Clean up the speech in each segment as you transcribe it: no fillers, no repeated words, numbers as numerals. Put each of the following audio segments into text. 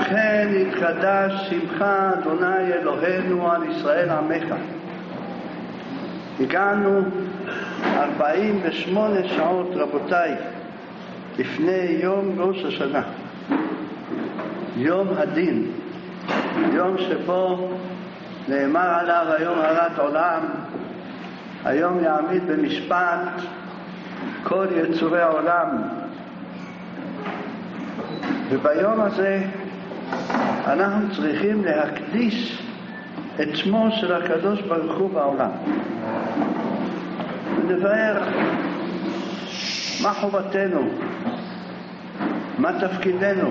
לכן יתקדש שמך אדוני אלוהינו על ישראל עמך. הגענו 48 שעות רבותיי לפני יום ראש השנה, יום הדין, יום שבו נאמר עליו היום הרת עולם, היום יעמיד במשפט כל יצורי העולם. וביום הזה אנחנו צריכים להקדיש את שמו של הקדוש ברוך הוא בעולם, ונבאר מה חובתנו, מה תפקידנו,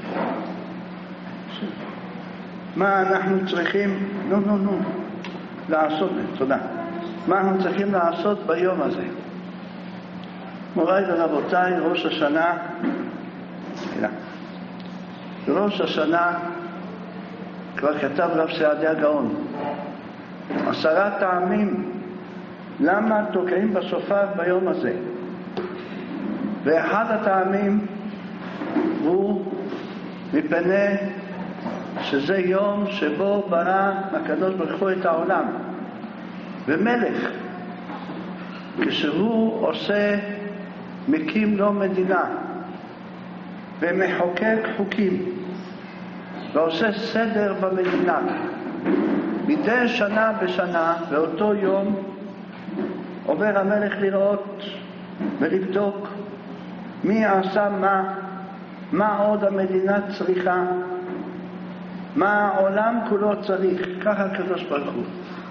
מה אנחנו צריכים לעשות. תודה. מה אנחנו צריכים לעשות ביום הזה. מוריי ורבותיי, ראש השנה, ראש השנה כבר כתב רב סעדיה הגאון 10 טעמים למה תוקעים בשופר ביום הזה. ואחד הטעמים הוא מפני שזה יום שבו ברא הקדוש ברוך הוא את העולם, ומלך כשהוא מקים לו מדינה ומחוקק חוקים ועושה סדר במדינה, מדי שנה בשנה באותו יום עובר המלך לראות ולבדוק מי עשה מה עוד המדינה צריכה, מה העולם כולו צריך. ככה הקדוש ברוך הוא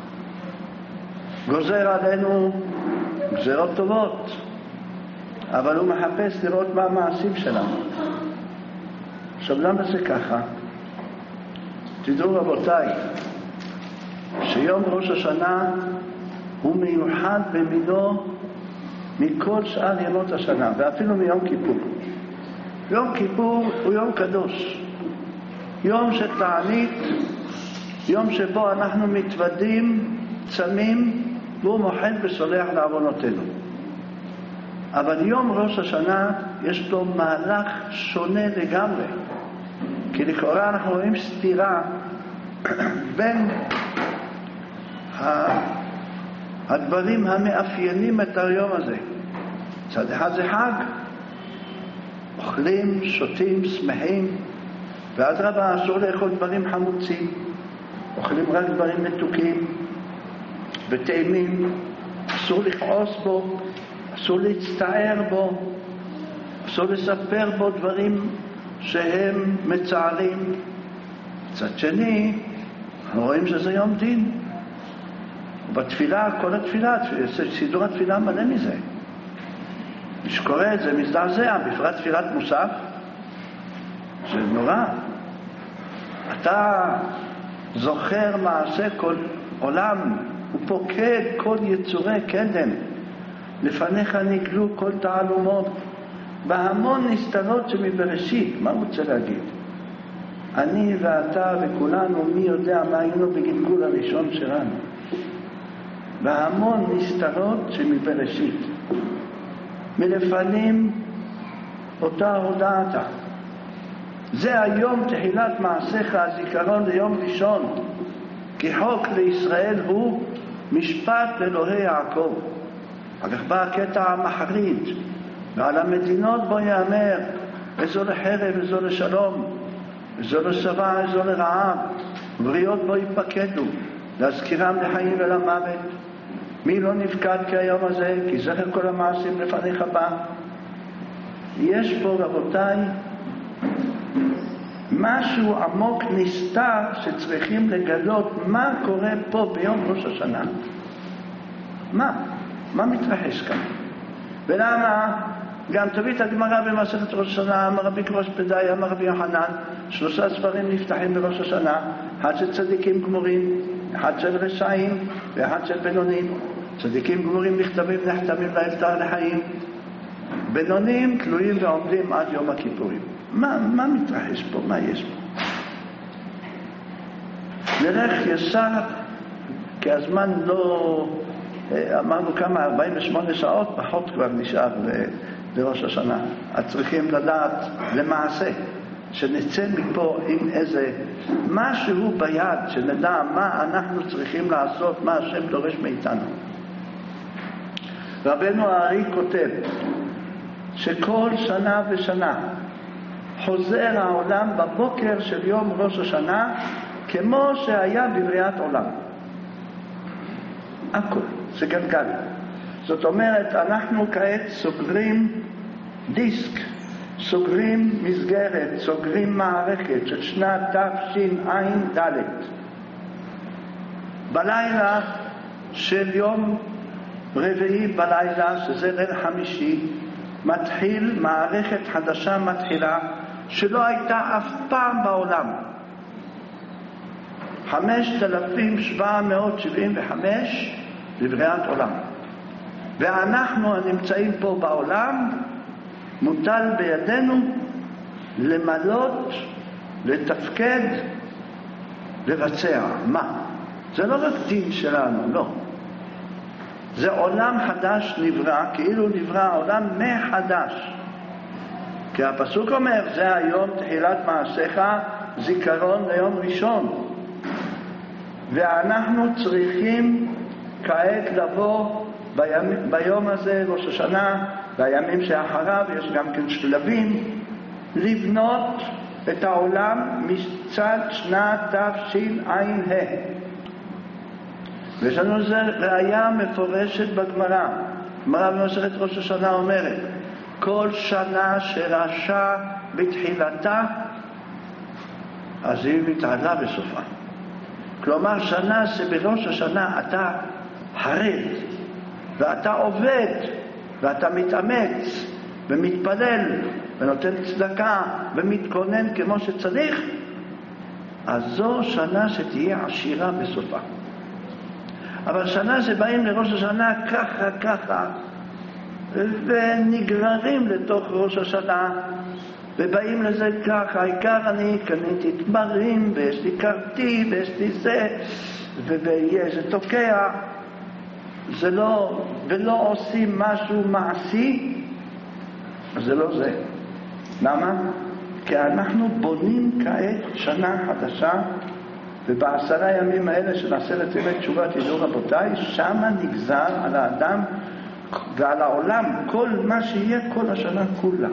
גוזר עלינו גזירות טובות, אבל הוא מחפש לראות מה המעשים שלנו. עכשיו למה זה ככה? תדעו רבותיי שיום ראש השנה הוא מיוחד במינו מכל שאר ימות השנה, ואפילו מיום כיפור. יום כיפור הוא יום קדוש, יום של תענית, יום שבו אנחנו מתוודים, צמים, והוא מוחל וסולח לעוונותינו. אבל יום ראש השנה יש לו מהלך שונה לגמרי, כי לכאורה אנחנו רואים סתירה בין הדברים המאפיינים את היום הזה. צד אחד זה חג, אוכלים, שותים, שמחים, ועד רבה אסור לאכול דברים חמוצים, אוכלים רק דברים מתוקים וטעימים, אסור לכעוס בו, אסור להצטער בו, אסור לספר בו דברים שהם מצערים. מצד שני אנחנו רואים שזה יום דין, ובתפילה, כל התפילה, סידור התפילה מלא מזה. מי שקורא את זה מזדעזע, בפרט תפילת מוסף, זה נורא. אתה זוכר מעשה כל עולם, ופוקד כל יצורי קדם, לפניך נגלו כל תעלומות, בהמון נסתרות שמבראשית. מה הוא רוצה להגיד? אני ואתה וכולנו, מי יודע מה היינו בגלגול הראשון שלנו, בהמון נסתרות שמבראשית, מלפנים אותה הודעת. זה היום תחילת מעשיך, הזיכרון ליום ראשון, כי חוק לישראל הוא משפט לאלוהי יעקב. אחר כך בא הקטע המחריד, ועל המדינות בו יאמר איזו לחרב איזו לשלום, איזו לשבע איזו לרעב, ובריות בו ייפקדו, להזכירם לחיים ולמוות. מי לא נפקד כהיום הזה? כי זכר כל המעשים לפניך בא. יש פה רבותיי משהו עמוק נסתר שצריכים לגלות מה קורה פה ביום ראש השנה. מה מתרחש כאן? ולמה? גם תביא את הגמרא במסכת ראש השנה, אמר רבי קרוש פדאי, אמר רבי יוחנן, 3 ספרים נפתחים בראש השנה, אחד של צדיקים גמורים, אחד של רשעים ואחד של בינונים. צדיקים גמורים נחתמים לאלתר לחיים, בינונים תלויים ועומדים עד יום הכיפורים. מה מתרחש פה? מה יש פה? נלך ישר, כי הזמן לא, אמרנו כמה, 48 שעות, פחות כבר נשאר לראש השנה. אז צריכים לדעת למעשה שנצא מפה עם איזה משהו ביד, שנדע מה אנחנו צריכים לעשות, מה השם דורש מאיתנו. רבנו הארי כותב שכל שנה ושנה חוזר העולם בבוקר של יום ראש השנה כמו שהיה בבריאת עולם. הכל, זה גלגל. זאת אומרת, אנחנו כעת סוגרים דיסק, סוגרים מסגרת, סוגרים מערכת של שנת תשע"ד. בלילה של יום רביעי בלילה, שזה ליל חמישי, מתחיל מערכת חדשה מתחילה שלא הייתה אף פעם בעולם. 5775 לבריאת עולם. ואנחנו הנמצאים פה בעולם, מוטל בידינו למלות, לתפקד, לבצע. מה? זה לא רק דין שלנו, לא. זה עולם חדש נברא, כאילו נברא עולם מחדש. כי הפסוק אומר, זה היום תחילת מעשיך, זיכרון ליום ראשון. ואנחנו צריכים כעת לבוא ביום הזה, ראש השנה, והימים שאחריו, יש גם כן שלבים, לבנות את העולם מצד שנת תשע"ה. ויש לנו איזו ראיה מפורשת בגמרא. גמרא במסכת ראש השנה אומרת, כל שנה שרשע בתחילתה, אז היא מתעלה בסופה. כלומר, שנה שבראש השנה אתה חרד, ואתה עובד, ואתה מתאמץ, ומתפלל, ונותן צדקה, ומתכונן כמו שצריך, אז זו שנה שתהיה עשירה בסופה. אבל שנה שבאים לראש השנה ככה, ונגררים לתוך ראש השנה, ובאים לזה ככה, העיקר אני קניתי תמרים, ויש לי קרטי, ויש לי זה, ויש זה תוקע, זה לא, ולא עושים משהו מעשי, אז זה לא זה. למה? כי אנחנו בונים כעת שנה חדשה, וב10 ימים האלה של 10 ימי תשובה, תדעו רבותיי, שמה נגזר על האדם ועל העולם כל מה שיהיה כל השנה כולה.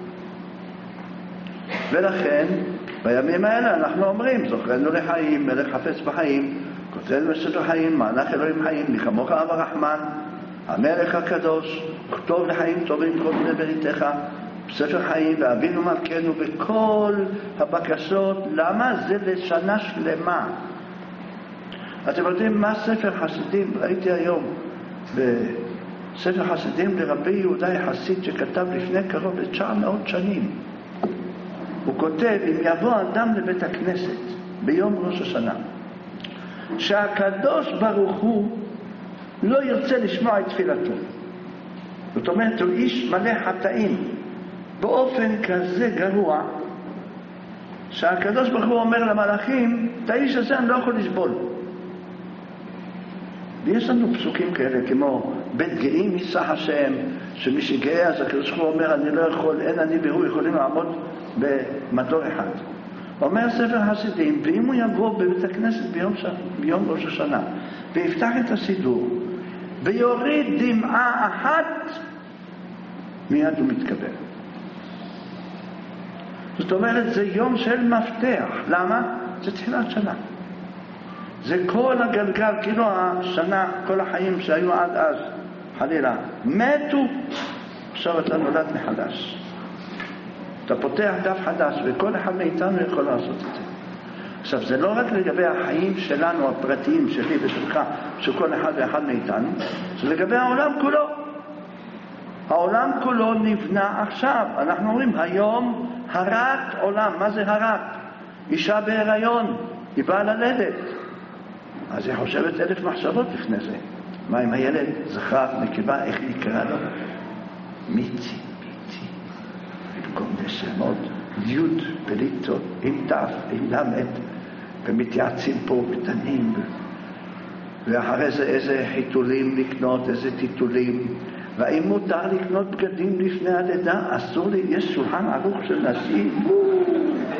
ולכן בימים האלה אנחנו אומרים, זוכרנו לחיים, מלך חפץ בחיים, כותב בספר חיים, מהלך אלוהים חיים, מכמוך אב הרחמן, המלך הקדוש, כתוב לחיים טובים כל בני בריתך, בספר חיים, ואבינו מלכנו, וכל הבקשות. למה? זה לשנה שלמה. אתם יודעים מה ספר חסידים? ראיתי היום בספר חסידים לרבי יהודה חסיד שכתב לפני קרוב ל900 שנים. הוא כותב, אם יבוא אדם לבית הכנסת ביום ראש השנה, שהקדוש ברוך הוא לא ירצה לשמוע את תפילתו. זאת אומרת, הוא איש מלא חטאים, באופן כזה גרוע, שהקדוש ברוך הוא אומר למלאכים, את האיש הזה אני לא יכול לסבול. ויש לנו פסוקים כאלה, כמו בית גאים יישא השם, שמי שגאה, אז הקדוש ברוך הוא אומר, אני לא יכול, אין אני והוא יכולים לעמוד במדור אחד. אומר ספר חסידים, ואם הוא יבוא בבית הכנסת ביום ראש השנה, ויפתח את הסידור, ויוריד דמעה אחת, מיד הוא מתקבל. זאת אומרת, זה יום של מפתח. למה? זה תחילת שנה. זה כל הגלגל, כאילו השנה, כל החיים שהיו עד אז, חלילה, מתו, עכשיו אתה נולד מחדש. אתה פותח דף חדש, וכל אחד מאיתנו יכול לעשות את זה. עכשיו, זה לא רק לגבי החיים שלנו, הפרטיים, שלי ושלך, של כל אחד ואחד מאיתנו, זה לגבי העולם כולו. העולם כולו נבנה עכשיו. אנחנו אומרים, היום הרת עולם. מה זה הרת? אישה בהיריון, היא באה ללדת. אז היא חושבת 1000 מחשבות לפני זה. מה עם הילד? זכר, נקבה, איך נקרא לו? מיצי. במקום לשמות, יוד בליטו, עם תף, עם למד, ומתייעצים פה בטנים. ואחרי זה איזה חיתולים לקנות, איזה טיטולים. והאם מותר לקנות בגדים לפני הלידה? אסור לי, יש שולחן ערוך של נשים.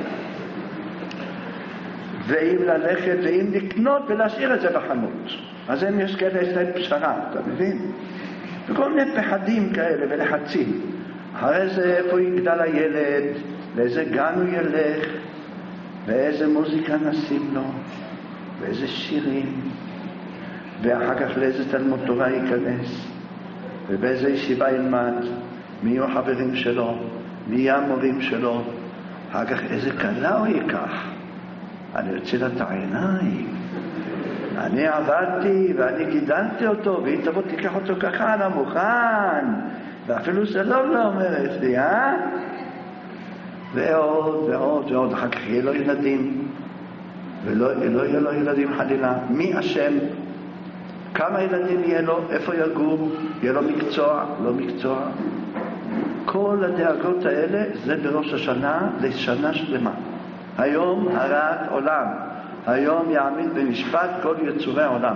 ואם ללכת ואם לקנות ולהשאיר את זה בחנות. אז הם יש כאלה, יש להם פשרה, אתה מבין? וכל מיני פחדים כאלה ולחצים. אחרי זה איפה יגדל הילד, לאיזה גן הוא ילך, ואיזה מוזיקה נשים לו, ואיזה שירים, ואחר כך לאיזה תלמוד תורה ייכנס, ובאיזה ישיבה ילמד, מי יהיו החברים שלו, מי יהיו המורים שלו, אחר כך איזה כלה הוא ייקח. אני רוצה לה את העיניים, אני עבדתי ואני גידלתי אותו, והיא תבוא תיקח אותו ככה על המוכן, ואפילו שלום לא אומרת לי, ועוד ועוד ועוד. אחר כך יהיה לו ילדים, ולא יהיה לו ילדים חלילה. מי אשם? כמה ילדים יהיה לו? איפה יגור? יהיה לו מקצוע? לא מקצוע? כל הדאגות האלה זה בראש השנה לשנה שלמה. היום הרת עולם, היום יעמיד במשפט כל יצורי העולם.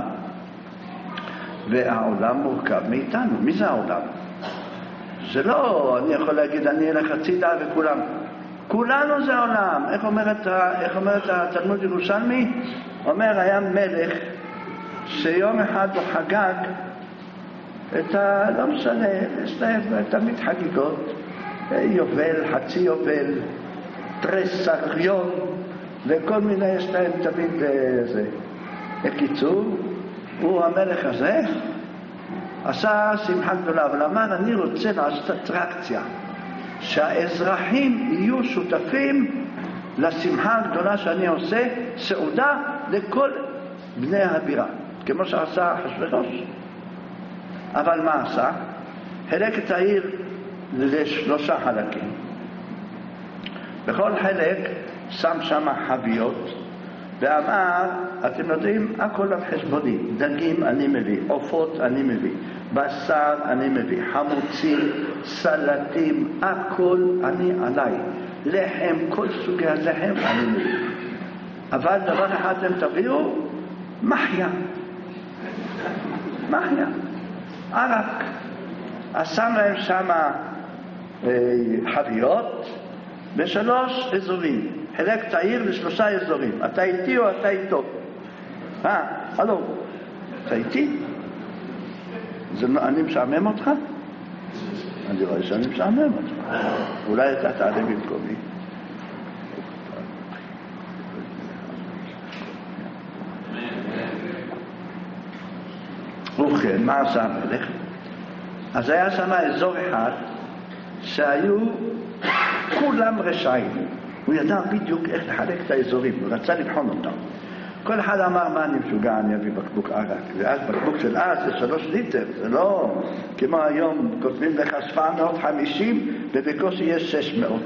והעולם מורכב מאיתנו. מי זה העולם? זה לא, אני יכול להגיד אני אלך הצידה וכולם. כולנו זה עולם. איך אומרת התלמוד ירושלמי? אומר, היה מלך שיום אחד הוא חגג את לא משנה, יש להם תמיד חגיגות, יובל, חצי יובל, טרס סריון, וכל מיני יש להם תמיד זה. בקיצור, הוא המלך הזה עשה שמחה גדולה, אבל אמר, אני רוצה לעשות אטרקציה, שהאזרחים יהיו שותפים לשמחה הגדולה שאני עושה, סעודה לכל בני הבירה, כמו שעשה אחשוורוש. אבל מה עשה? חילק את העיר לשלושה חלקים. בכל חלק שם שם חביות, ואמר, אתם יודעים, הכל על חשבוני, דגים אני מביא, עופות אני מביא, בשר אני מביא, חמוצים, סלטים, הכל אני עליי, לחם, כל סוגי הלחם אני מביא. אבל דבר אחד אתם תביאו, מחיה, ערק. אז שם להם שם חביות בשלוש אזורים. חילק את העיר לשלושה אזורים. אתה איתי או אתה איתו? הלו, אתה איתי? אני משעמם אותך? אני רואה שאני משעמם אותך. אולי אתה תעלה במקומי. ובכן, מה עשה המלך? אז היה שם אזור אחד שהיו כולם רשעים. הוא ידע בדיוק איך לחלק את האזורים, הוא רצה לבחון אותם. כל אחד אמר, מה אני משוגע, אני אביא בקבוק ערק. ואז בקבוק של זה 3 ליטר, זה לא כמו היום, כותבים לך 750 ובקושי יש 600.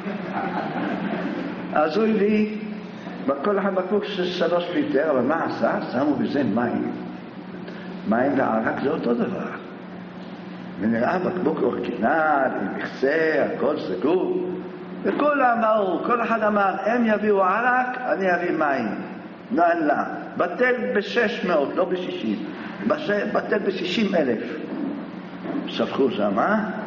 אז הוא הביא בכל אחד בקבוק של 3 ליטר, אבל מה עשה? שמו בזה מים. מים וערק זה אותו דבר. ונראה בקבוק אורגינל, עם מכסה, הכל סגור. וכולם אמרו, כל אחד אמר, הם יביאו ערק, אני אביא מים. נעלה. בטל ב-600, לא ב-60. בטל ב-60,000. ספחו שם,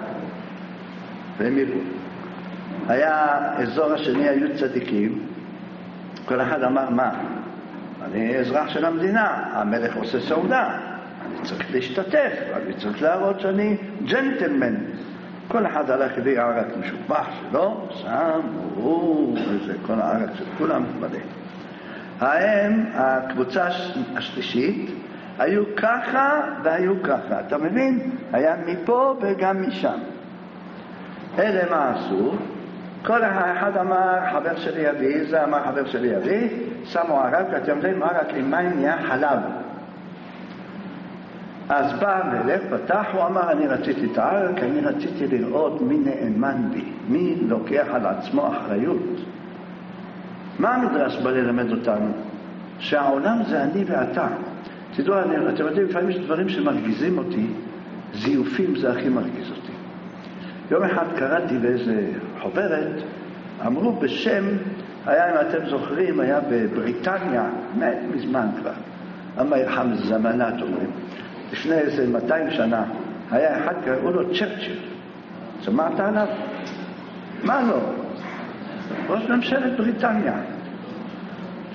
והם יראו. היה אזור השני, היו צדיקים. כל אחד אמר, מה? אני אזרח של המדינה, המלך עושה סעודה. אני צריך להשתתף, אני צריך להראות שאני ג'נטלמן. כל אחד הלך הביא ערק משופח שלו, שם, וזה כל הערק של כולם מלא. הקבוצה השלישית, היו ככה והיו ככה. אתה מבין? היה מפה וגם משם. אלה מה עשו? כל אחד אמר, חבר שלי יביא, זה אמר חבר שלי יביא, שמו ערק, ואתם יודעים, ערק עם מים נהיה חלב. אז בא המלך, פתח, הוא אמר, אני רציתי את הערק, אני רציתי לראות מי נאמן בי, מי לוקח על עצמו אחריות. מה המדרש בא ללמד אותנו? שהעולם זה אני ואתה. תדעו, אתם יודעים, לפעמים יש דברים שמרגיזים אותי, זיופים זה הכי מרגיז אותי. יום אחד קראתי באיזה חוברת, אמרו בשם, היה, אם אתם זוכרים, היה בבריטניה, מת מזמן כבר, אמר חם זמנת אומרים, לפני איזה 200 שנה, היה אחד קראו לו צ'רצ'יל. שמעת עליו? מה לא? ראש ממשלת בריטניה.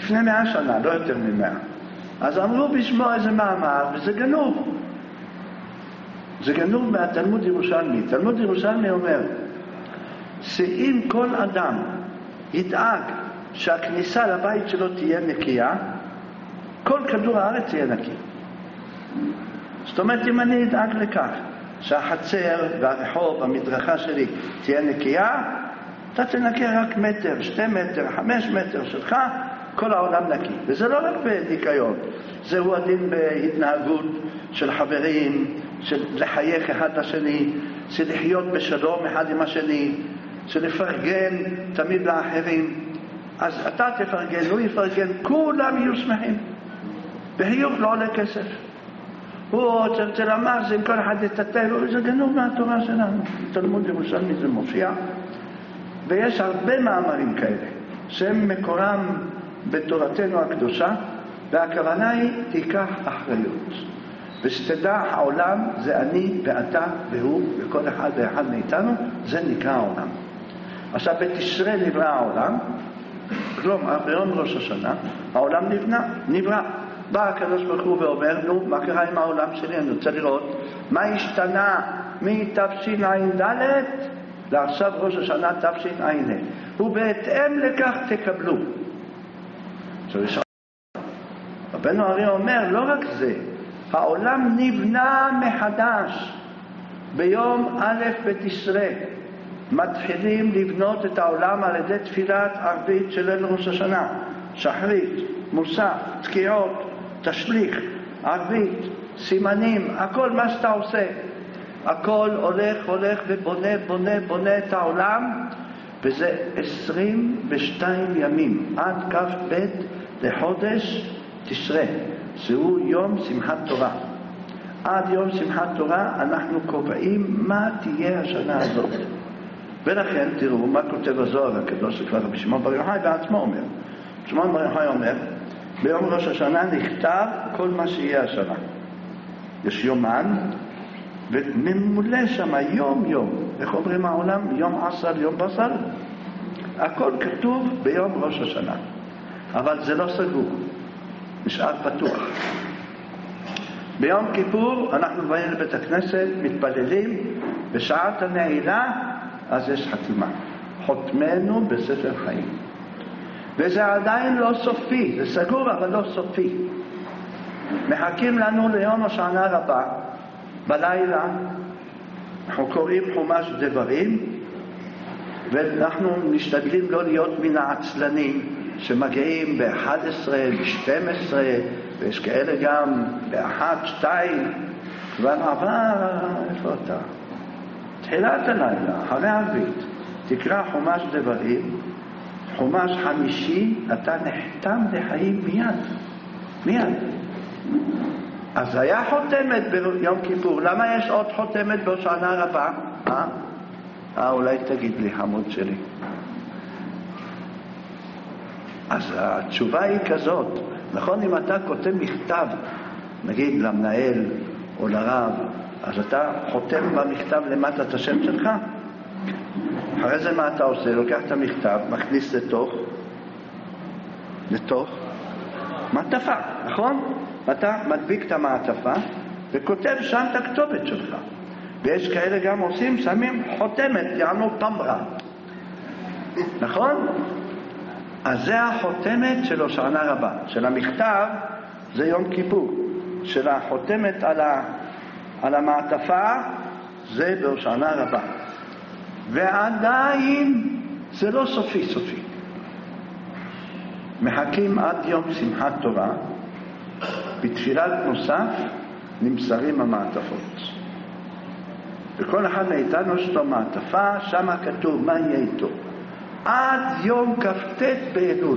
לפני 100 שנה, לא יותר מ100. אז אמרו בשמו איזה מאמר, וזה גנוב. זה גנוב מהתלמוד ירושלמי. תלמוד ירושלמי אומר, שאם כל אדם ידאג שהכניסה לבית שלו תהיה נקייה, כל כדור הארץ יהיה נקי. זאת אומרת, אם אני אדאג לכך שהחצר והרחוב, המדרכה שלי תהיה נקייה, אתה תנקה רק מטר, 2 מטר, 5 מטר שלך, כל העולם נקי. וזה לא רק בניקיון, זהו הדין בהתנהגות של חברים, של לחייך אחד לשני, של לחיות בשלום אחד עם השני, של לפרגן תמיד לאחרים. אז אתה תפרגן, הוא יפרגן, כולם יהיו שמחים. וחיוך לא עולה כסף. הוא צלצל המס, אם כל אחד יתתל, זה גנוב מהתורה שלנו. תלמוד ירושלמי זה מופיע. ויש הרבה מאמרים כאלה, שהם מקורם בתורתנו הקדושה, והכוונה היא תיקח אחריות. ושתדע, העולם זה אני ואתה והוא וכל אחד ואחד מאיתנו, זה נקרא העולם. עכשיו בתשרי נברא העולם, כלומר ביום ראש השנה, העולם נברא. בא הקדוש ברוך הוא ואומר, נו, מה קרה עם העולם שלי? אני רוצה לראות מה השתנה מתשע"ד לעכשיו ראש השנה תשע"ה. ובהתאם לכך תקבלו. רבנו אריה אומר, לא רק זה, העולם נבנה מחדש. ביום א' בתשרי מתחילים לבנות את העולם על ידי תפילת ערבית של ליל ראש השנה, שחרית, מוסף, תקיעות, תשליך, ערבית, סימנים, הכל מה שאתה עושה. הכל הולך ובונה את העולם, וזה 22 ימים עד כ"ב לחודש תשרי, שהוא יום שמחת תורה. עד יום שמחת תורה אנחנו קובעים מה תהיה השנה הזאת. ולכן תראו מה כותב הזוהר הקדוש, כבר רבי שמעון בר יוחאי בעצמו אומר. שמעון בר יוחאי אומר, ביום ראש השנה נכתב כל מה שיהיה השנה. יש יומן, וממולא שם יום. איך אומרים העולם? יום עשר, יום בשר. הכל כתוב ביום ראש השנה. אבל זה לא סגור. נשאר פתוח. ביום כיפור אנחנו באים לבית הכנסת, מתפללים, בשעת הנעילה, אז יש חתימה. חותמנו בספר חיים. וזה עדיין לא סופי, זה סגור אבל לא סופי. מחכים לנו ליום השנה רבה, בלילה, אנחנו קוראים חומש דברים, ואנחנו משתדלים לא להיות מן העצלנים, שמגיעים ב-11, ב-12, ויש כאלה גם ב-1, 2, כבר עבר, איפה אתה? תחילת הלילה, אחרי ערבית, תקרא חומש דברים, חומש חמישי, אתה נחתם לחיים מיד. אז היה חותמת ביום כיפור, למה יש עוד חותמת בהושענא רבה? אולי תגיד לי, חמוד שלי. אז התשובה היא כזאת, נכון, אם אתה כותב מכתב, נגיד למנהל או לרב, אז אתה חותם במכתב למטה את השם שלך. אחרי זה מה אתה עושה? לוקח את המכתב, מכניס לתוך מעטפה, נכון? אתה מדביק את המעטפה וכותב שם את הכתובת שלך. ויש כאלה גם עושים, שמים חותמת, יענו פמרה. נכון? אז זה החותמת של הושענא רבה. של המכתב זה יום כיפור. של החותמת על המעטפה זה בהושענא רבה. ועדיין זה לא סופי. מחכים עד יום שמחת תורה, בתפילת נוסף נמסרים המעטפות. וכל אחד מאיתנו יש לו מעטפה, שם כתוב מה יהיה איתו. עד יום כ"ט באלול.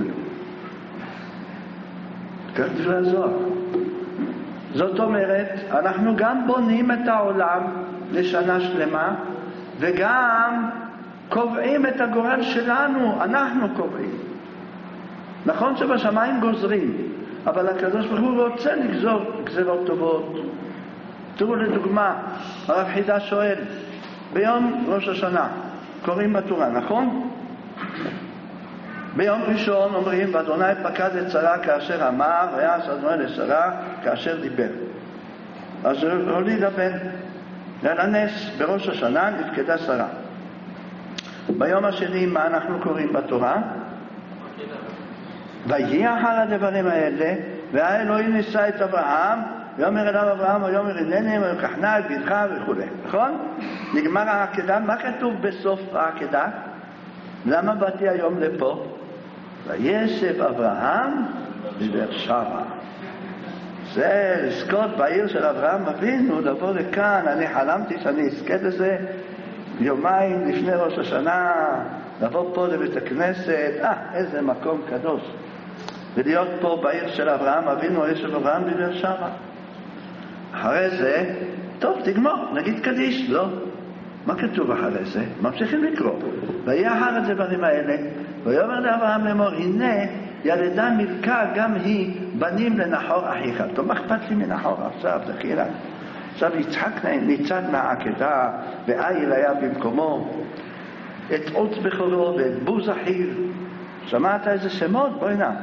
כך דברי הזוהר. זאת אומרת, אנחנו גם בונים את העולם לשנה שלמה, וגם קובעים את הגורל שלנו, אנחנו קובעים. נכון שבשמיים גוזרים, אבל הקדוש ברוך הוא רוצה לגזור גזרות טובות. תראו לדוגמה, הרב חידה שואל, ביום ראש השנה קוראים בתורה, נכון? ביום ראשון אומרים, ואדוני פקד את שרה כאשר אמר, ויעש אדוני לשרה כאשר דיבר. אז הוליד הבן. לנס בראש השנה נפקדה שרה. ביום השני מה אנחנו קוראים בתורה? ויהיה אחר הדברים האלה, והאלוהים נישא את אברהם, ויאמר אליו אברהם, ויאמר הנני, ויקחנה את בנך וכו'. נכון? נגמר העקדה. מה כתוב בסוף העקדה? למה באתי היום לפה? וישב אברהם בבאר שבע. זה לזכות בעיר של אברהם אבינו, לבוא לכאן. אני חלמתי שאני אזכה לזה יומיים לפני ראש השנה, לבוא פה לבית הכנסת. איזה מקום קדוש. ולהיות פה בעיר של אברהם אבינו, ישב אברהם בבאר שבע. אחרי זה, טוב, תגמור, נגיד קדיש. לא. מה כתוב אחרי זה? ממשיכים לקרוא. ויהיה אחר הדברים האלה, ויאמר לאברהם לאמור, הנה ילדה מילכה גם היא בנים לנחור אחיך. טוב, מה אכפת לי מנחור עכשיו? דחילק. עכשיו יצחק ניצד מהעקדה, ואיל היה במקומו. את עוץ בכורו ואת בוז אחיו. שמעת איזה שמות? בואי נע.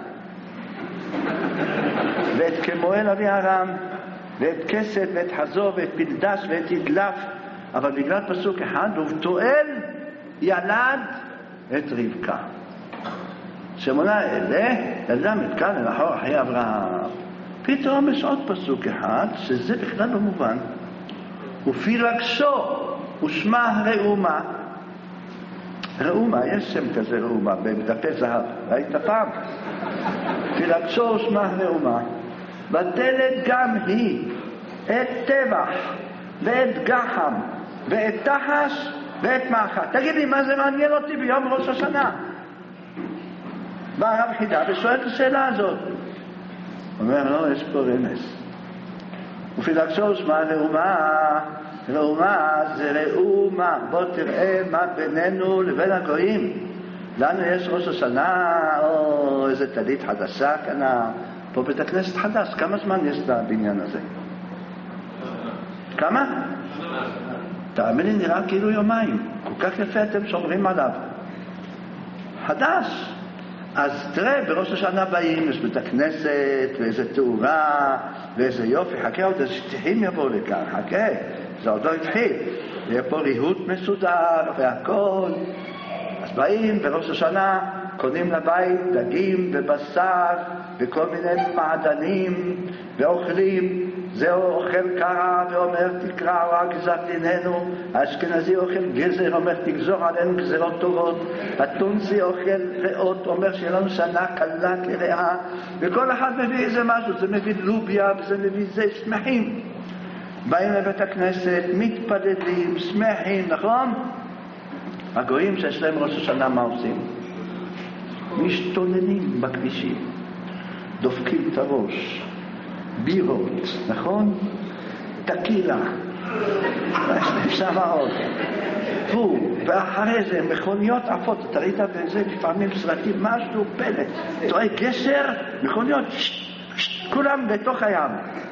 ואת כמואל אבי ארם, ואת כסת ואת חזו ואת פלדש ואת ידלף. אבל בגלל פסוק אחד, ובתואל ילד את רבקה. שמונה אלה, ילדה מתקה לנחור אחי אברהם. פתאום יש עוד פסוק אחד, שזה בכלל לא מובן. ופילגשו, ושמה ראומה. ראומה, יש שם כזה ראומה, בדפי זהב. ראית פעם? פילגשו, ושמה ראומה. ותלד גם היא את טבח, ואת גחם, ואת תחש, ואת מאחת. תגיד לי, מה זה מעניין אותי ביום ראש השנה? בא הרב חידה ושואל את השאלה הזאת. אומר, לא, יש פה רמז. ופילגשו שמה ראומה. ראומה זה ראומה. בוא תראה מה בינינו לבין הגויים. לנו יש ראש השנה, או איזה טלית חדשה כאן. פה בית הכנסת חדש. כמה זמן יש לבניין הזה? כמה? תאמין לי, נראה כאילו יומיים. כל כך יפה אתם שומרים עליו. חדש. אז תראה, בראש השנה באים, יש בית הכנסת, ואיזה תאורה, ואיזה יופי. חכה עוד, איזה שטיחים יבואו לכאן. חכה, זה עוד לא התחיל. יהיה פה ריהוט מסודר והכל. אז באים בראש השנה, קונים לבית דגים ובשר וכל מיני מעדנים ואוכלים. זהו אוכל קרע ואומר תקרע רק גזרת עינינו. האשכנזי אוכל גזר, אומר תגזור עלינו גזרות טובות. הטונסי אוכל ריאות, אומר שיהיה לנו שנה קלה כרעה. וכל אחד מביא איזה משהו, זה מביא לוביה וזה מביא זה, שמחים. באים לבית הכנסת, מתפללים, שמחים, נכון? הגויים שיש להם ראש השנה מה עושים? משתוללים בכבישים, דופקים את הראש, בירות, נכון? תקילה, שם עוד. ואחרי זה מכוניות עפות, אתה ראית בזה לפעמים סרטים, משהו פלא. אתה רואה גשר, מכוניות, כולם בתוך הים.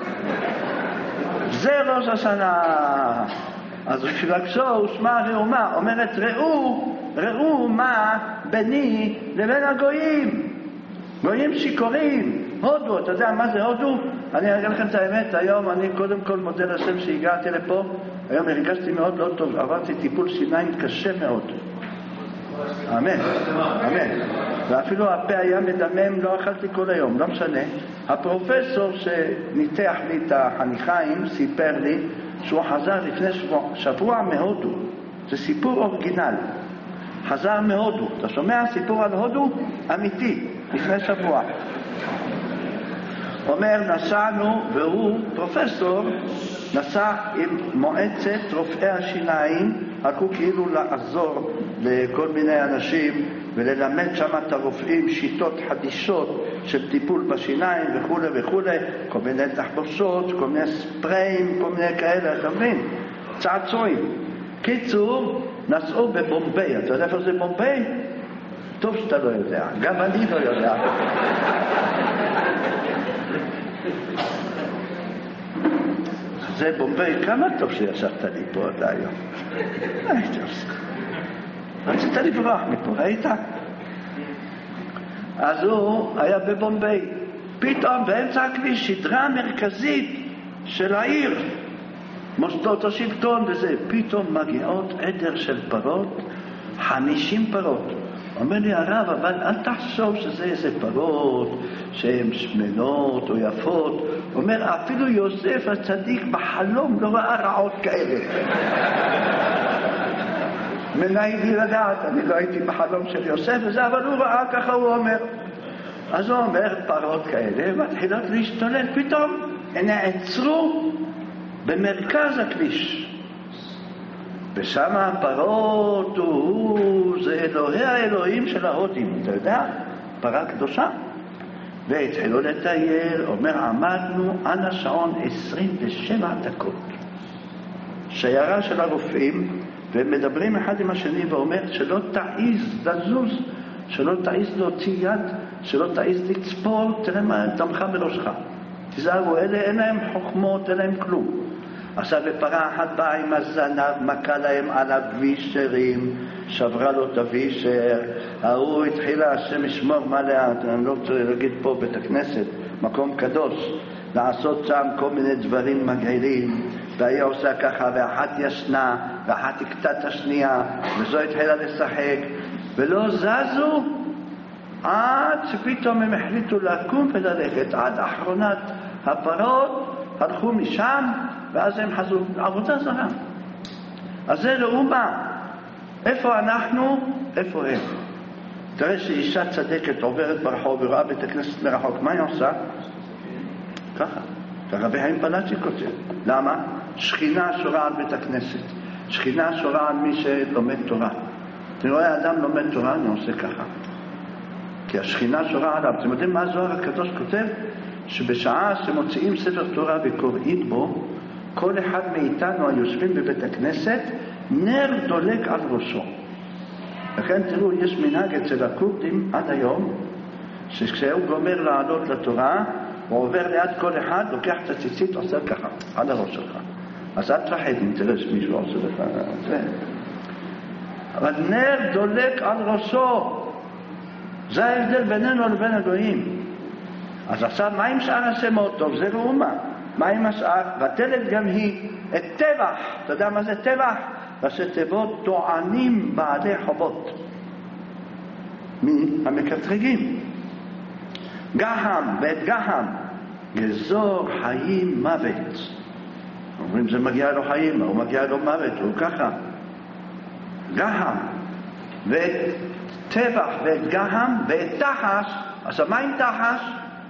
זה ראש השנה. אז פילגשו ושמה ראומה, אומרת ראו מה ביני לבין הגויים. גויים שיכורים. הודו, אתה יודע מה זה הודו? אני אגיד לכם את האמת, היום אני קודם כל מודה לשם שהגעתי לפה. היום הרגשתי מאוד לא טוב, עברתי טיפול שיניים קשה מאוד. אמן, אמן. ואפילו הפה היה מדמם, לא אכלתי כל היום, לא משנה. הפרופסור שניתח לי את החניכיים סיפר לי שהוא חזר לפני שבוע מהודו. זה סיפור אורגינל. חזר מהודו. אתה שומע סיפור על הודו? אמיתי, לפני שבוע. אומר, נסענו, והוא פרופסור, נסע עם מועצת רופאי השיניים, הלכו כאילו לעזור לכל מיני אנשים וללמד שם את הרופאים שיטות חדישות של טיפול בשיניים וכו' וכו', כל מיני תחבושות, כל מיני ספריים, כל מיני כאלה, אתה מבין? צעצועים. קיצור, נסעו בבומביי. אתה יודע איפה זה בומביי? טוב שאתה לא יודע, גם אני לא יודע. זה בומביי, כמה טוב שישבת לי פה עד היום. רצית לברוח מפה, ראית? אז הוא היה בבומביי. פתאום באמצע הכביש שדרה מרכזית של העיר, מוסדות השלטון וזה, פתאום מגיעות עדר של פרות, 50 פרות. אומר לי הרב, אבל אל תחשוב שזה איזה פרות שהן שמנות או יפות. אומר, אפילו יוסף הצדיק בחלום לא ראה רעות כאלה. מנהי לי לדעת, אני לא הייתי בחלום של יוסף וזה, אבל הוא ראה, ככה הוא אומר. אז הוא אומר, פרות כאלה מתחילות להשתולל, פתאום הן נעצרו במרכז הכביש. ושם הפרות, זה אלוהי האלוהים של ההודים, אתה יודע? פרה קדושה. והתחילו לטייל, אומר, עמדנו על השעון 27 דקות. שיירה של הרופאים, והם מדברים אחד עם השני, ואומר שלא תעיז לזוז, שלא תעיז להוציא יד, שלא תעיז לצפור, תראה מה דמך בראשך. תיזהרו, אלה אין להם חוכמות, אין להם כלום. עכשיו בפרה אחת באה עם הזנב, מכה להם על הווישרים, שברה לו את הווישר, ההוא התחילה, השם ישמור מה לאט, אני לא רוצה להגיד פה בית הכנסת, מקום קדוש, לעשות שם כל מיני דברים מגעילים, והיא עושה ככה, ואחת ישנה, ואחת הקטה את השנייה, וזו התחילה לשחק, ולא זזו, עד שפתאום הם החליטו לקום וללכת, עד אחרונת הפרות, הלכו משם, ואז הם חזרו, עבודה זרה. אז זה לאומה. איפה אנחנו? איפה הם? תראה שאישה צדקת עוברת ברחוב ורואה בית הכנסת מרחוק, מה היא עושה? ככה. הרבי חיים פלאצ'י כותב. למה? שכינה שורה על בית הכנסת. שכינה שורה על מי שלומד תורה. אני רואה אדם לומד תורה, אני עושה ככה. כי השכינה שורה עליו. אתם יודעים מה הזוהר הקדוש כותב? שבשעה שמוציאים ספר תורה וקוראים בו, כל אחד מאיתנו היושבים בבית הכנסת, נר דולק על ראשו. לכן תראו, יש מנהג אצל הכורדים עד היום, שכשהוא גומר לעלות לתורה, הוא עובר ליד כל אחד, לוקח את הציצית, עושה ככה, על הראש שלך. אז אל תפחד אם תראה שמישהו עושה לך זה. אבל נר דולק על ראשו. זה ההבדל בינינו לבין אלוהים. אז עכשיו, מה עם שאר השמות? טוב, זה ראומה. מה עם השאר? בטלת גם היא את טבח. אתה יודע מה זה טבח? ראשי תיבות טוענים בעלי חובות. מהמקטרגים. גחם, ואת גחם. גזור חיים מוות. אומרים זה מגיע לו חיים, הוא מגיע לו מוות, הוא ככה. גחם. ואת טבח ואת גחם ואת תחש. אז מה עם תחש?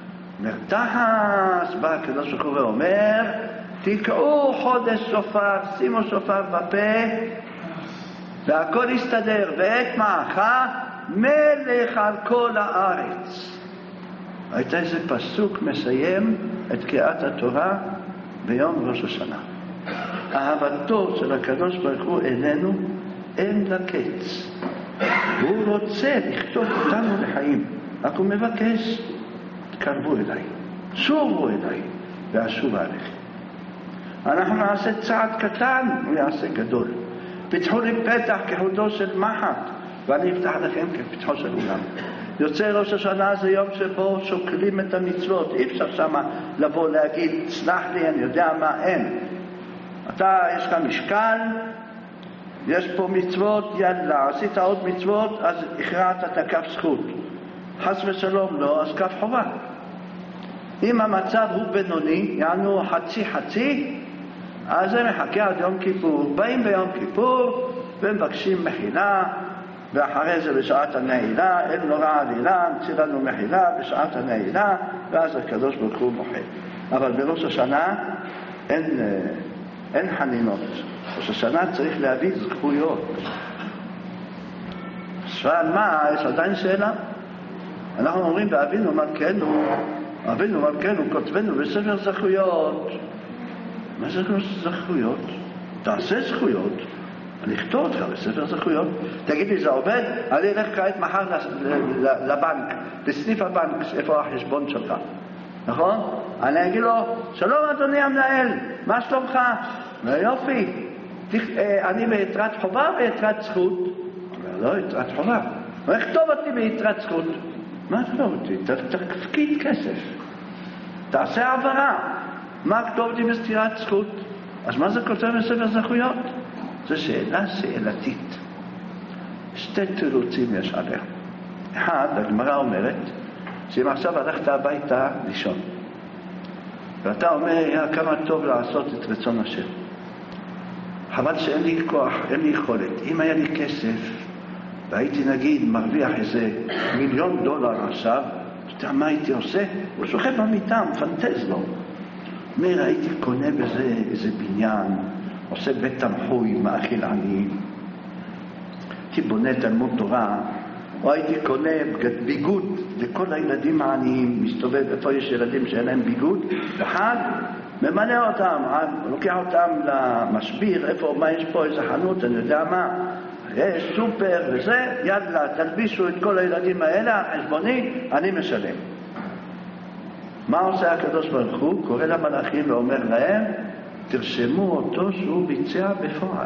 תחש בא הקדוש ברוך הוא ואומר, תקעו חודש שופר, שימו שופר בפה, והכל יסתדר, ואת מעך מלך על כל הארץ. הייתה איזה פסוק מסיים את קריאת התורה ביום ראש השנה. אהבתו של הקדוש ברוך הוא אלינו אין לה קץ. הוא רוצה לכתוב אותנו לחיים, רק הוא מבקש, תקרבו אליי, שובו אליי, ואשוב עליכם. אנחנו נעשה צעד קטן, הוא יעשה גדול. פתחו לי פתח כחודו של מחט, ואני אפתח לכם כפתחו של אולם. יוצא ראש השנה זה יום שבו שוקלים את המצוות, אי אפשר שמה לבוא להגיד, סלח לי, אני יודע מה, אין. אתה, יש לך משקל, יש פה מצוות, יאללה, עשית עוד מצוות, אז הכרעת את הכף זכות. חס ושלום לא, אז כף חובה. אם המצב הוא בינוני, יענו חצי, אז זה מחכה עד יום כיפור. באים ביום כיפור ומבקשים מחילה, ואחרי זה בשעת הנעילה, אין נורא עלילה, נציא לנו מחילה בשעת הנעילה, ואז הקדוש ברוך הוא מוחל. אבל בראש השנה אין חנינות. ראש השנה צריך להביא זכויות. שואל מה, יש עדיין שאלה? אנחנו אומרים באבינו מלכנו כותבנו בספר זכויות. מה זה זכויות? תעשה זכויות, אני אכתוב אותך בספר זכויות. תגיד לי, זה עובד? אני אלך כעת מחר לבנק, בסניף הבנק, איפה החשבון שלך, נכון? אני אגיד לו, שלום אדוני המנהל, מה שלומך? יופי, אני ביתרת חובה או ביתרת זכות? לא, יתרת חובה. הוא יכתוב אותי ביתרת זכות. מה כתובתי? תפקיד כסף. תעשה העברה. מה כתובתי בסתירת זכות? אז מה זה כותב בספר זכויות? זו שאלה שאלתית. שתי תירוצים יש עליה. אחד, הגמרא אומרת, שאם עכשיו הלכת הביתה לישון, ואתה אומר, כמה טוב לעשות את רצון השם. חבל שאין לי כוח, אין לי יכולת. אם היה לי כסף, והייתי נגיד מרוויח איזה $1,000,000 עכשיו, אתה יודע מה הייתי עושה? הוא שוכב במיטה, מפנטז לו. אומר, הייתי קונה בזה איזה בניין, עושה בית תמחוי, מאכיל עניים. הייתי בונה תלמוד תורה, או הייתי קונה ביגוד לכל הילדים העניים, מסתובב איפה יש ילדים שאין להם ביגוד, וחד, ממלא אותם, לוקח אותם למשביר, איפה, מה יש פה, איזה חנות, אני יודע מה, יש סופר וזה, יאללה, תלבישו את כל הילדים האלה, חשבוני, אני משלם. מה עושה הקדוש ברוך הוא? קורא למלאכים ואומר להם, תרשמו אותו שהוא ביצע בפועל.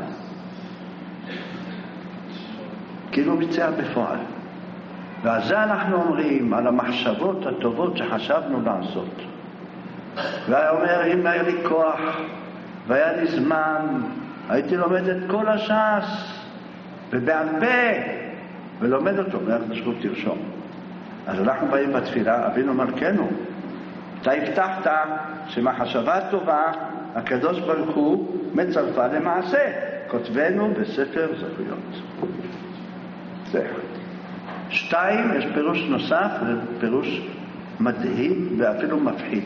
כאילו ביצע בפועל. ועל זה אנחנו אומרים, על המחשבות הטובות שחשבנו לעשות. והיה אומר, אם היה לי כוח והיה לי זמן, הייתי לומד את כל הש"ס ובעל פה ולומד אותו, ואנחנו שוב תרשום. אז אנחנו באים בתפילה, אבינו מלכנו, אתה הבטחת שמחשבה טובה הקדוש ברוך הוא מצרפה למעשה, כותבנו בספר זכויות. זה אחד. 2, יש פירוש נוסף, פירוש מדהים ואפילו מפחיד.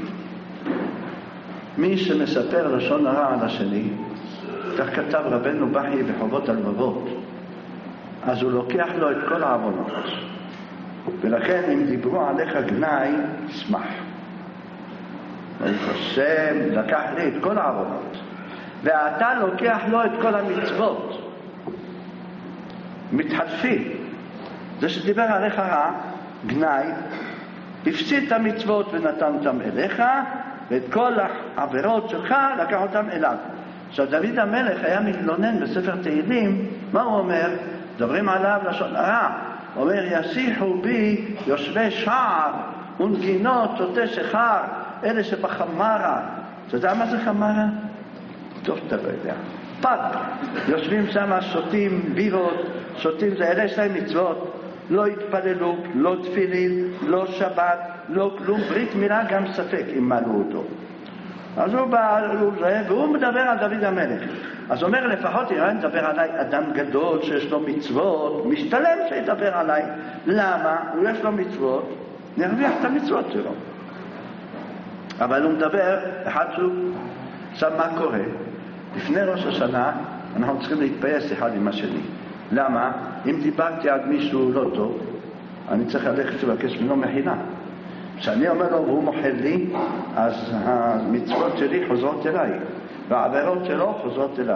מי שמספר לשון הרע על השני, כך כתב רבנו בכי בחובות הלבבות, אז הוא לוקח לו את כל העוונות. ולכן אם דיברו עליך גנאי, תשמח. ברוך השם לקח לי את כל העוונות, ואתה לוקח לו את כל המצוות. מתחלפים. זה שדיבר עליך רע, גנאי, הפסיד את המצוות ונתן אותם אליך, ואת כל העבירות שלך לקח אותם אליו. עכשיו דוד המלך היה מתלונן בספר תהילים, מה הוא אומר? דברים עליו לשון הרע. הוא אומר, ישיחו בי יושבי שער ונגינות שותי שחר, אלה שבחמרה. אתה יודע מה זה חמרה? טוב, אתה לא יודע. פאק. יושבים שם, שותים בירות, שותים, זה אלה שלהם מצוות. לא התפללו, לא תפילין, לא שבת, לא כלום, ברית מילה גם ספק אם מלאו אותו. אז הוא בא, והוא מדבר על דוד המלך. אז הוא אומר, לפחות אם מדבר עליי אדם גדול שיש לו מצוות, משתלם שידבר עליי. למה? הוא יש לו מצוות, נרוויח את המצוות שלו. אבל הוא מדבר, אחד שהוא, עכשיו מה קורה? לפני ראש השנה אנחנו צריכים להתפייס אחד עם השני. למה? אם דיברתי על מישהו לא טוב, אני צריך ללכת לבקש ממנו מחילה. כשאני אומר לו והוא מוחל לי, אז המצוות שלי חוזרות אליי, והעבירות שלו חוזרות אליו.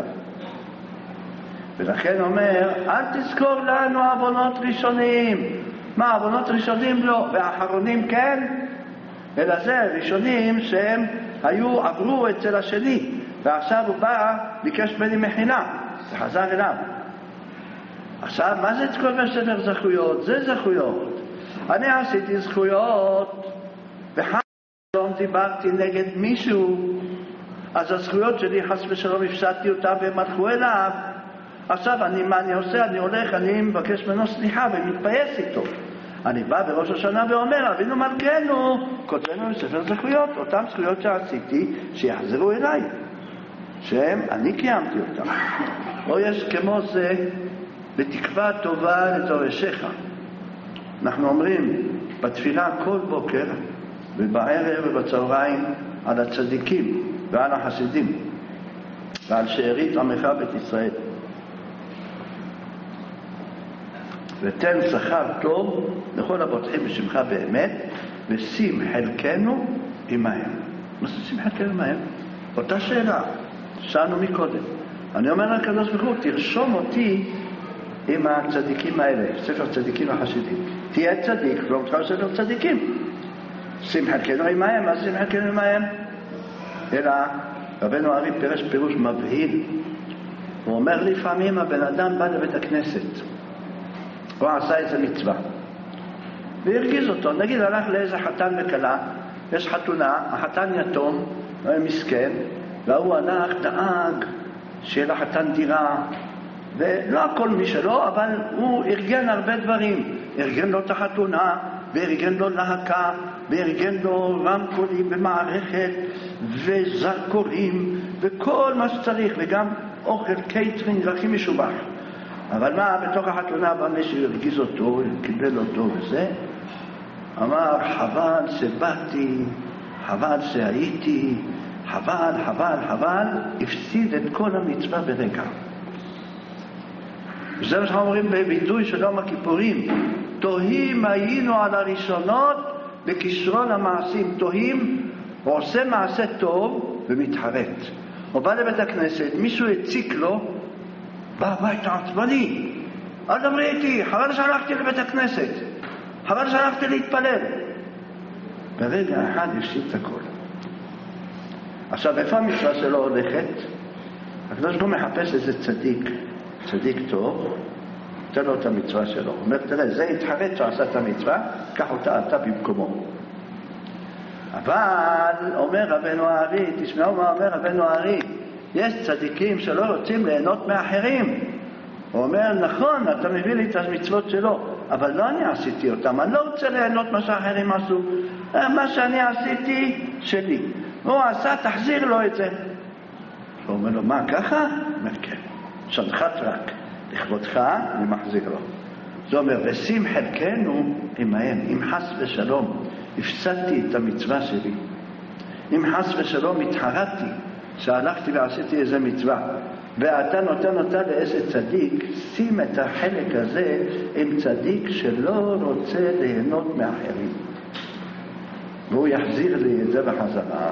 ולכן אומר, אל תזכור לנו עוונות ראשונים. מה, עוונות ראשונים לא, ואחרונים כן? אלא זה ראשונים שהם עברו אצל השני, ועכשיו הוא בא, ביקש ממני מחילה, זה חזר אליו. עכשיו, מה זה כל בספר זכויות? זה זכויות. אני עשיתי זכויות, וחסום דיברתי נגד מישהו, אז הזכויות שלי חס ושלום הפסדתי אותם והם הלכו אליו. עכשיו, מה אני עושה? אני הולך, אני מבקש ממנו סליחה ומתפייס איתו. אני בא בראש השנה ואומר, אבינו מלכנו, כותבנו בספר זכויות, אותם זכויות שעשיתי, שיחזרו אליי, שהם, אני קיימתי אותם. או יש כמו זה, בתקווה טובה לתורשיך. אנחנו אומרים בתפילה כל בוקר ובערב ובצהריים על הצדיקים ועל החסידים ועל שארית עמך בית ישראל. ותן שכר טוב לכל הבוטחים בשמך באמת, ושים חלקנו עמהם. מה זה שים חלקנו עמהם? אותה שאלה שאלנו מקודם. אני אומר לקדוש ברוך הוא, תרשום אותי עם הצדיקים האלה, ספר צדיקים החסידים. תהיה צדיק, לא מתחיל ספר צדיקים. שים חלקנו עמהם, אז שים חלקנו עמהם. אלא רבנו ארי פירש פירוש מבהיל. הוא אומר, לפעמים הבן אדם בא לבית הכנסת, הוא עשה איזה מצווה, והרגיז אותו. נגיד הלך לאיזה חתן וכלה, יש חתונה, החתן יתום, מסכן, והוא הלך, דאג שיהיה לחתן דירה, ולא הכל משלו, אבל הוא ארגן הרבה דברים. ארגן לו את החתונה, וארגן לו להקה, וארגן לו רמקולים ומערכת, וזרקורים, וכל מה שצריך, וגם אוכל קייטרינג הכי משובח. אבל מה, בתוך החתונה בא מישהו הרגיז אותו, קיבל אותו וזה, אמר, חבל שבאתי, חבל שהייתי, חבל, הפסיד את כל המצווה ברגע. וזה מה שאנחנו אומרים בביטוי של יום הכיפורים, תוהים היינו על הראשונות בכישרון המעשים. תוהים, הוא עושה מעשה טוב ומתחרט. הוא בא לבית הכנסת, מישהו הציק לו, בא הביתה עצבני, אל דברי איתי, חבל שהלכתי לבית הכנסת, חבל שהלכתי להתפלל. ברגע אחד הפסיד את הכל. עכשיו, איפה המצווה שלו הולכת? הקדוש ברוך הוא מחפש איזה צדיק טוב, תן לו את המצווה שלו. הוא אומר, תראה, זה התחרט שעשה את המצווה, קח אותה אתה במקומו. אבל, אומר רבנו הארי, תשמעו מה אומר רבנו הארי, יש צדיקים שלא רוצים ליהנות מאחרים. הוא אומר, נכון, אתה מביא לי את המצוות שלו, אבל לא אני עשיתי אותם, אני לא רוצה ליהנות מה שאחרים עשו. מה שאני עשיתי, שלי. הוא עשה, תחזיר לו את זה. הוא אומר לו, מה, ככה? הוא אומר, כן. שנחת רק, לכבודך אני מחזיר לו. זה אומר, ושים חלקנו עמהם, אם חס ושלום הפסדתי את המצווה שלי, אם חס ושלום התחרטתי שהלכתי ועשיתי איזה מצווה, ואתה נותן אותה לאיזה צדיק, שים את החלק הזה עם צדיק שלא רוצה ליהנות מאחרים, והוא יחזיר לי את זה בחזרה.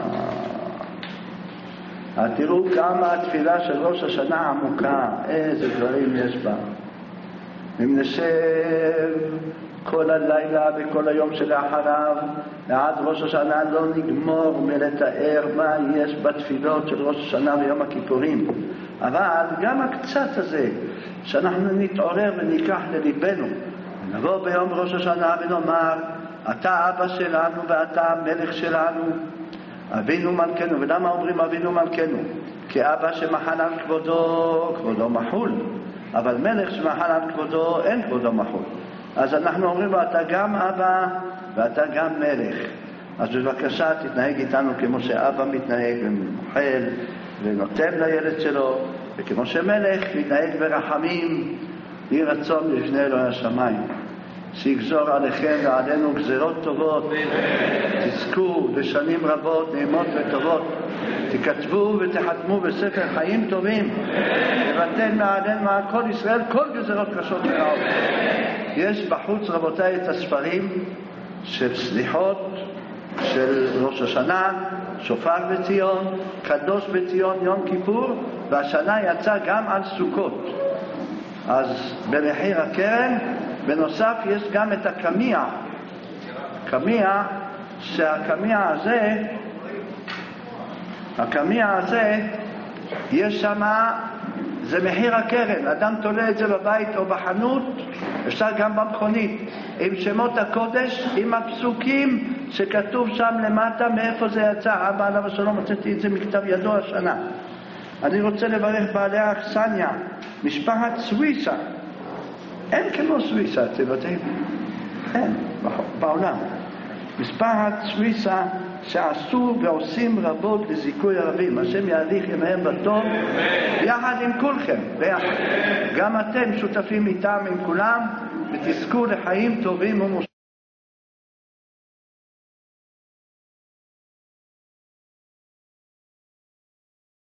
תראו כמה התפילה של ראש השנה עמוקה, איזה דברים יש בה. אם נשב כל הלילה וכל היום שלאחריו, עד ראש השנה לא נגמור מלתאר מה יש בתפילות של ראש השנה ויום הכיפורים. אבל גם הקצת הזה, שאנחנו נתעורר וניקח לליבנו, נבוא ביום ראש השנה ונאמר, אתה אבא שלנו ואתה המלך שלנו, אבינו מלכנו. ולמה אומרים אבינו מלכנו? כי אבא שמחל על כבודו, כבודו מחול, אבל מלך שמחל על כבודו, אין כבודו מחול. אז אנחנו אומרים לו, אתה גם אבא ואתה גם מלך. אז בבקשה תתנהג איתנו כמו שאבא מתנהג ומוחל ונותן לילד שלו, וכמו שמלך מתנהג ברחמים. יהי רצון לפני אלוהי השמיים שיגזור עליכם ועלינו גזירות טובות, תזכו בשנים רבות נעימות וטובות, תכתבו ותחתמו בספר חיים טובים, לבטל מעלינו מעל כל ישראל כל גזירות קשות ורעות. יש בחוץ רבותיי את הספרים של סליחות של ראש השנה, שופר בציון, קדוש בציון, יום כיפור, והשנה יצא גם על סוכות. אז במחיר הקרן בנוסף יש גם את הקמיע, שהקמיע הזה יש שם, זה מחיר הקרן. אדם תולה את זה בבית או בחנות, אפשר גם במכונית, עם שמות הקודש, עם הפסוקים שכתוב שם למטה מאיפה זה יצא. אבא עליו השלום, מצאתי את זה מכתב ידו השנה. אני רוצה לברך בעלי האכסניה, משפחת סוויסה. אין כמו סוויסה אצלותינו, אין בעולם. משפחת סוויסה שעשו ועושים רבות לזיכוי הרבים. השם יאריך ימיהם בטוב יחד עם כולכם, ביחד. גם אתם שותפים איתם עם כולם, ותזכו לחיים טובים ומושבים.